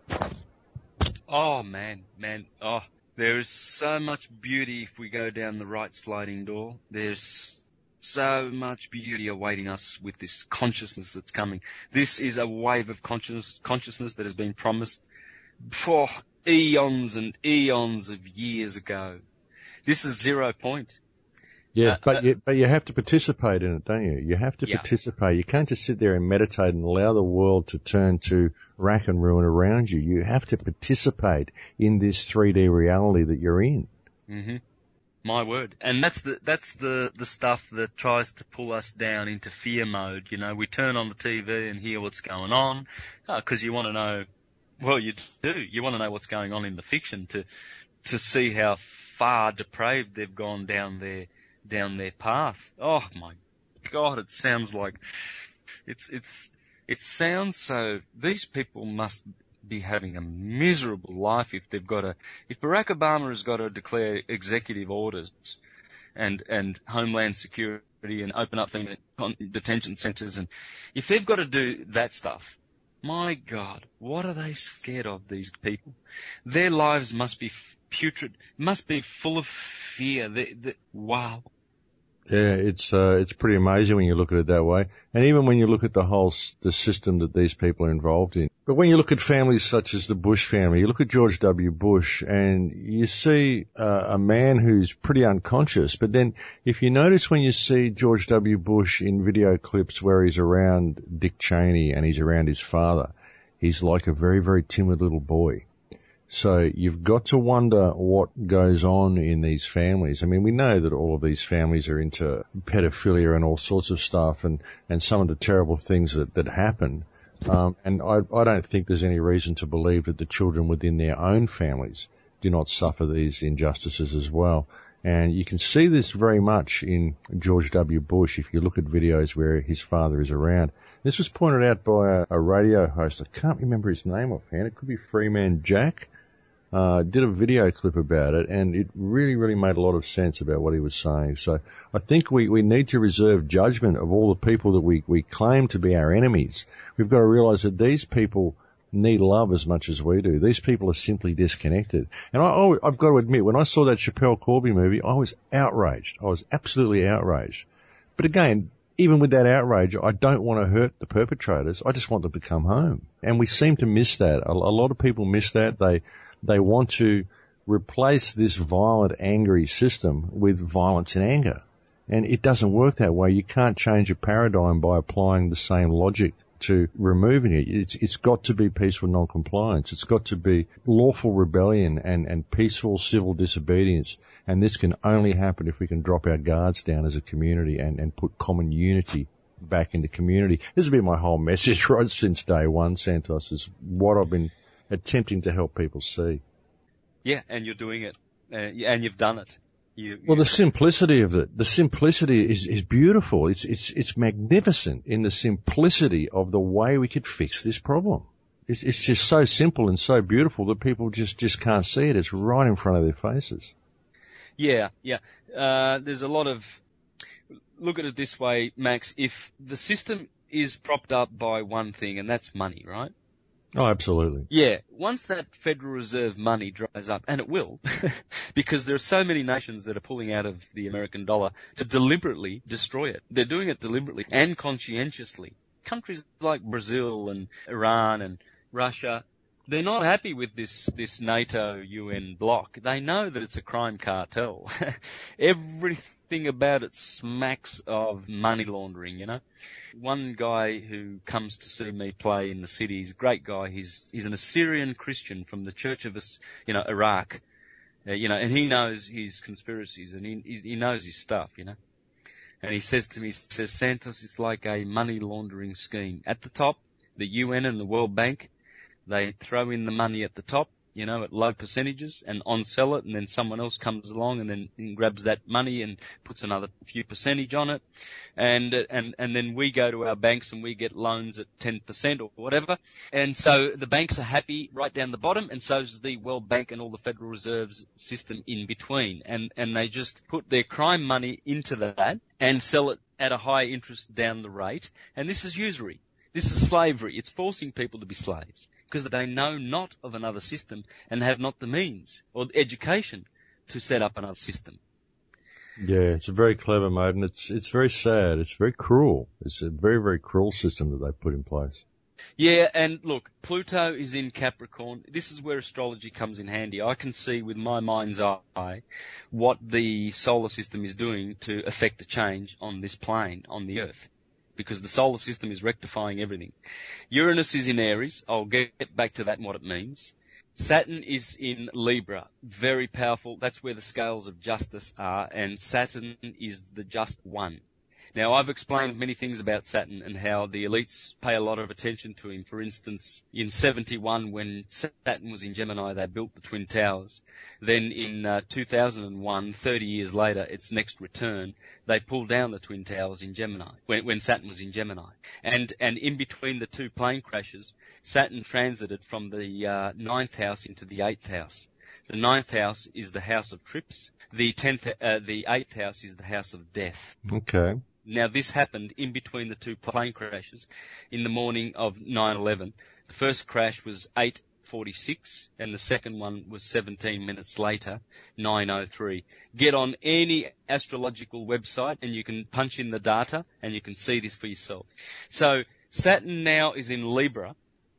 Oh, man, man. Oh, there is so much beauty if we go down the right sliding door. There's so much beauty awaiting us with this consciousness that's coming. This is a wave of conscious, consciousness that has been promised for eons and eons of years ago. This is zero point. Yeah, uh, but uh, you, but you have to participate in it, don't you? You have to yeah. participate. You can't just sit there and meditate and allow the world to turn to rack and ruin around you. You have to participate in this three D reality that you're in. Mm-hmm. My word. And that's the that's the, the stuff that tries to pull us down into fear mode. You know, we turn on the T V and hear what's going on because uh, you want to know. Well, you do. You want to know what's going on in the fiction to to see how far depraved they've gone down their down their path. Oh my God! It sounds like it's it's it sounds so. These people must be having a miserable life if they've got to. If Barack Obama has got to declare executive orders and and Homeland Security and open up things, detention centres, and if they've got to do that stuff, my God, what are they scared of? These people, their lives must be putrid, must be full of fear. They, they, wow. Yeah, it's uh, it's pretty amazing when you look at it that way, and even when you look at the whole the system that these people are involved in. But when you look at families such as the Bush family, you look at George W. Bush, and you see uh, a man who's pretty unconscious. But then, if you notice when you see George W. Bush in video clips where he's around Dick Cheney and he's around his father, he's like a very, very timid little boy. So you've got to wonder what goes on in these families. I mean, we know that all of these families are into pedophilia and all sorts of stuff, and, and some of the terrible things that, that happen. Um, and I, I don't think there's any reason to believe that the children within their own families do not suffer these injustices as well. And you can see this very much in George W. Bush if you look at videos where his father is around. This was pointed out by a, a radio host. I can't remember his name offhand. It could be Freeman Jack. Uh, did a video clip about it, and it really, really made a lot of sense about what he was saying. So I think we, we need to reserve judgment of all the people that we, we claim to be our enemies. We've got to realize that these people need love as much as we do. These people are simply disconnected. And I, I, I've got to admit, when I saw that Chappelle Corby movie, I was outraged. I was absolutely outraged. But again, even with that outrage, I don't want to hurt the perpetrators. I just want them to come home. And we seem to miss that. A, a lot of people miss that. They They want to replace this violent, angry system with violence and anger. And it doesn't work that way. You can't change a paradigm by applying the same logic to removing it. It's, it's got to be peaceful non-compliance. It's got to be lawful rebellion and, and peaceful civil disobedience. And this can only happen if we can drop our guards down as a community and, and put common unity back in the community. This has been my whole message right since day one, Santos, is what I've been attempting to help people see. Yeah, and you're doing it. Uh, and you've done it. You, well, the simplicity of it, the simplicity is, is beautiful. It's, it's, it's magnificent in the simplicity of the way we could fix this problem. It's, it's just so simple and so beautiful that people just, just can't see it. It's right in front of their faces. Yeah, yeah. Uh, there's a lot of, look at it this way, Max, if the system is propped up by one thing, and that's money, right? Oh, absolutely. Yeah, once that Federal Reserve money dries up, and it will, because there are so many nations that are pulling out of the American dollar to deliberately destroy it. They're doing it deliberately and conscientiously. Countries like Brazil and Iran and Russia, they're not happy with this, this NATO U N bloc. They know that it's a crime cartel. Everything about it smacks of money laundering, you know. One guy who comes to see me play in the city, he's a great guy. He's, he's an Assyrian Christian from the Church of, you know, Iraq. Uh, you know, and he knows his conspiracies and he, he knows his stuff, you know. And he says to me, he says, Santos is like a money laundering scheme. At the top, the U N and the World Bank, they throw in the money at the top, you know, at low percentages and on-sell it, and then someone else comes along and then and grabs that money and puts another few percentage on it. And, and, and then we go to our banks and we get loans at ten percent or whatever. And so the banks are happy right down the bottom, and so is the World Bank and all the Federal Reserve's system in between. And, and they just put their crime money into that and sell it at a high interest down the rate. And this is usury. This is slavery. It's forcing people to be slaves because they know not of another system and have not the means or the education to set up another system. Yeah, it's a very clever mode, and it's it's very sad. It's very cruel. It's a very, very cruel system that they've put in place. Yeah, and look, Pluto is in Capricorn. This is where astrology comes in handy. I can see with my mind's eye what the solar system is doing to affect a change on this plane, on the Earth, because the solar system is rectifying everything. Uranus is in Aries. I'll get back to that and what it means. Saturn is in Libra. Very powerful. That's where the scales of justice are, and Saturn is the just one. Now, I've explained many things about Saturn and how the elites pay a lot of attention to him. For instance, in seventy-one, when Saturn was in Gemini, they built the Twin Towers. Then in uh, two thousand one, thirty years later, its next return, they pulled down the Twin Towers in Gemini, when, when Saturn was in Gemini. And, and in between the two plane crashes, Saturn transited from the uh, ninth house into the eighth house. The ninth house is the house of trips. The tenth, uh, the eighth house is the house of death. Okay. Now, this happened in between the two plane crashes in the morning of nine eleven. The first crash was eight forty-six, and the second one was seventeen minutes later, nine oh three. Get on any astrological website, and you can punch in the data, and you can see this for yourself. So, Saturn now is in Libra,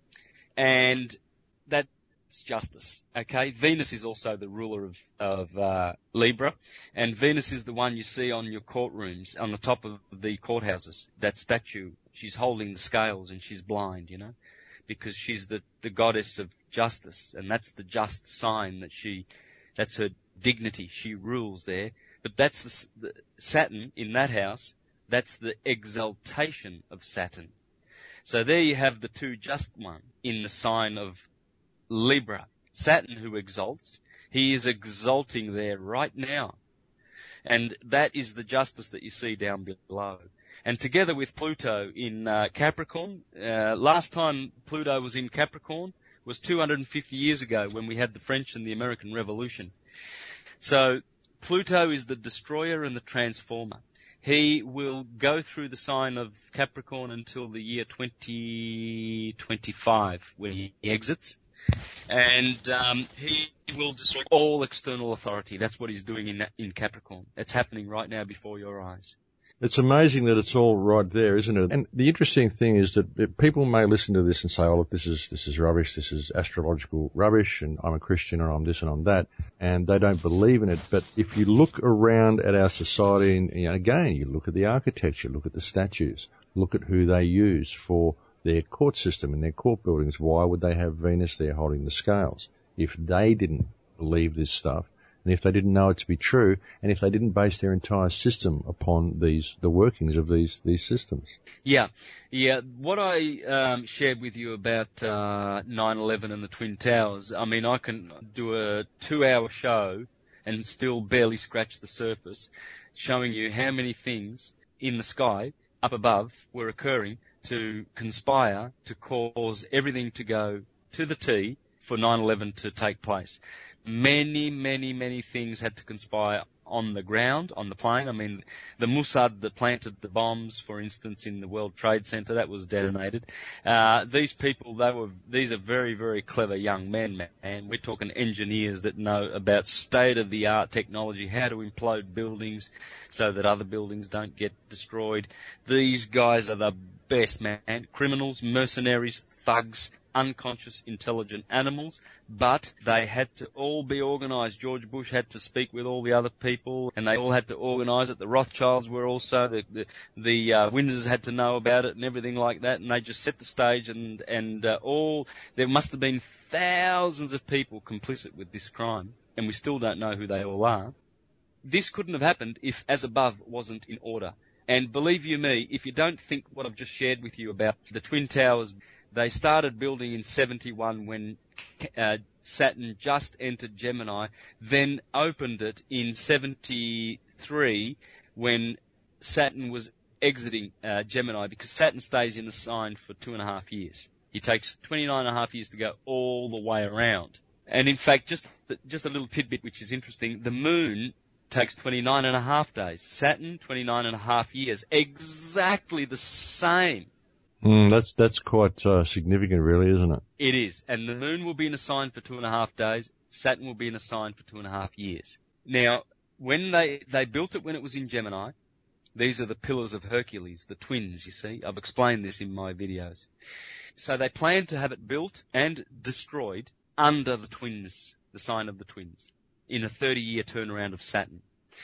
and that's justice, okay? Venus is also the ruler of, of uh, Libra, and Venus is the one you see on your courtrooms, on the top of the courthouses, that statue. She's holding the scales and she's blind, you know, because she's the, the goddess of justice, and that's the just sign that she, that's her dignity. She rules there. But that's the, the Saturn in that house, that's the exaltation of Saturn. So there you have the two just one in the sign of Libra. Saturn, who exalts, he is exalting there right now. And that is the justice that you see down below. And together with Pluto in uh, Capricorn, uh, last time Pluto was in Capricorn was two hundred fifty years ago when we had the French and the American Revolution. So Pluto is the destroyer and the transformer. He will go through the sign of Capricorn until the year twenty twenty-five, when he exits. And um, he will destroy all external authority. That's what he's doing in in Capricorn. It's happening right now before your eyes. It's amazing that it's all right there, isn't it? And the interesting thing is that people may listen to this and say, oh, look, this is this is rubbish, this is astrological rubbish, and I'm a Christian, and I'm this and I'm that, and they don't believe in it. But if you look around at our society, and you know, again, you look at the architecture, look at the statues, look at who they use for their court system and their court buildings. Why would they have Venus there holding the scales if they didn't believe this stuff, and if they didn't know it to be true, and if they didn't base their entire system upon these the workings of these these systems? Yeah, yeah. What I um, shared with you about uh, nine eleven and the Twin Towers, I mean, I can do a two-hour show and still barely scratch the surface, showing you how many things in the sky up above were occurring to conspire to cause everything to go to the T for nine eleven to take place. Many, many, many things had to conspire on the ground, on the plane. I mean, the Mossad that planted the bombs, for instance, in the World Trade Center, that was detonated. Uh, these people, they were, these are very, very clever young men, man. We're talking engineers that know about state-of-the-art technology, how to implode buildings so that other buildings don't get destroyed. These guys are the best, man. Criminals, mercenaries, thugs, unconscious, intelligent animals, but they had to all be organised. George Bush had to speak with all the other people, and they all had to organise it. The Rothschilds were also, the the, the uh, Windsors had to know about it and everything like that, and they just set the stage, and, and uh, all, there must have been thousands of people complicit with this crime, and we still don't know who they all are. This couldn't have happened if As Above wasn't in order. And believe you me, if you don't think what I've just shared with you about the Twin Towers, they started building in seventy-one when uh, Saturn just entered Gemini, then opened it in seventy-three when Saturn was exiting uh, Gemini, because Saturn stays in the sign for two and a half years. He takes twenty-nine and a half years to go all the way around. And in fact, just just a little tidbit which is interesting, the Moon takes twenty-nine and a half days. Saturn, twenty-nine and a half years. Exactly the same. Mm, that's that's quite uh, significant, really, isn't it? It is. And the Moon will be in a sign for two and a half days. Saturn will be in a sign for two and a half years. Now, when they, they built it when it was in Gemini, these are the pillars of Hercules, the twins, you see. I've explained this in my videos. So they planned to have it built and destroyed under the twins, the sign of the twins, in a thirty-year turnaround of Saturn.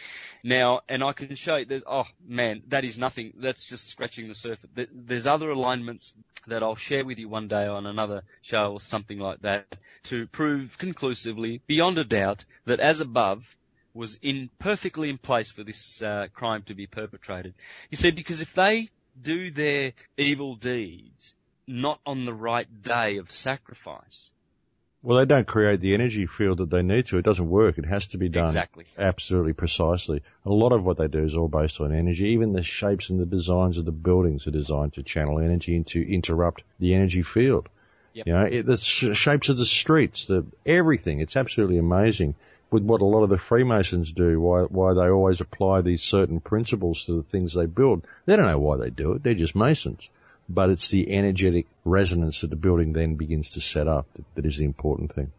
Now, and I can show you, there's, oh man, that is nothing. That's just scratching the surface. There's other alignments that I'll share with you one day on another show or something like that to prove conclusively, beyond a doubt, that As Above was in perfectly in place for this uh, crime to be perpetrated. You see, because if they do their evil deeds not on the right day of sacrifice, well, they don't create the energy field that they need to. It doesn't work. It has to be done exactly, absolutely precisely. A lot of what they do is all based on energy. Even the shapes and the designs of the buildings are designed to channel energy and to interrupt the energy field. Yep. You know, it, the sh- shapes of the streets, the everything. It's absolutely amazing with what a lot of the Freemasons do, why, why they always apply these certain principles to the things they build. They don't know why they do it. They're just Masons. But it's the energetic resonance that the building then begins to set up that, that is the important thing.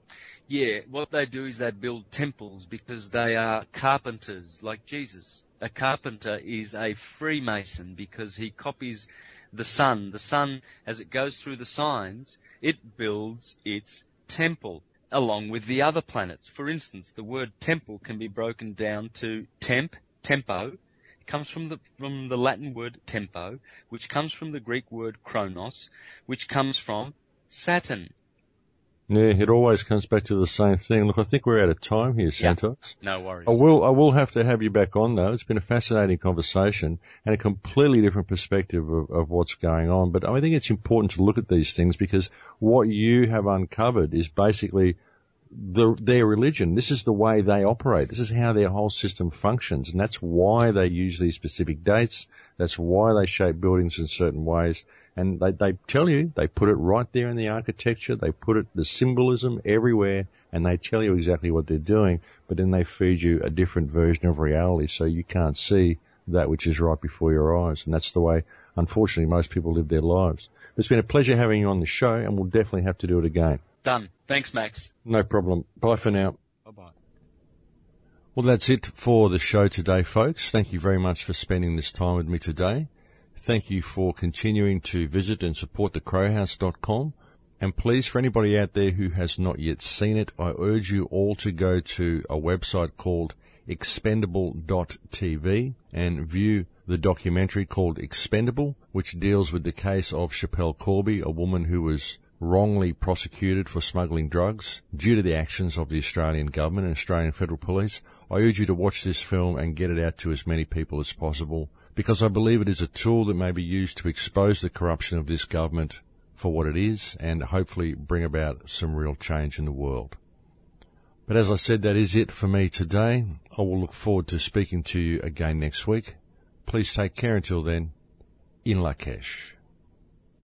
Yeah, what they do is they build temples because they are carpenters, like Jesus. A carpenter is a Freemason because he copies the sun. The sun, as it goes through the signs, it builds its temple along with the other planets. For instance, the word temple can be broken down to temp, tempo. Comes from the from the Latin word tempo, which comes from the Greek word chronos, which comes from Saturn. Yeah, it always comes back to the same thing. Look, I think we're out of time here, Santos. Yeah, no worries. I will I will have to have you back on, though. It's been a fascinating conversation and a completely different perspective of, of what's going on. But I think it's important to look at these things because what you have uncovered is basically The, their religion. This is the way they operate. This is how their whole system functions. And that's why they use these specific dates. That's why they shape buildings in certain ways. And they, they tell you, they put it right there in the architecture. They put it, the symbolism everywhere, and they tell you exactly what they're doing. But then they feed you a different version of reality so you can't see that which is right before your eyes. And that's the way, unfortunately, most people live their lives. It's been a pleasure having you on the show, and we'll definitely have to do it again. Done. Thanks, Max. No problem. Bye for now. Bye-bye. Well, that's it for the show today, folks. Thank you very much for spending this time with me today. Thank you for continuing to visit and support the crow house dot com. And please, for anybody out there who has not yet seen it, I urge you all to go to a website called expendable dot t v and view the documentary called Expendable, which deals with the case of Schapelle Corby, a woman who was wrongly prosecuted for smuggling drugs due to the actions of the Australian government and Australian Federal Police. I urge you to watch this film and get it out to as many people as possible, because I believe it is a tool that may be used to expose the corruption of this government for what it is and hopefully bring about some real change in the world. But as I said, that is it for me today. I will look forward to speaking to you again next week. Please take care until then. In Lakesh.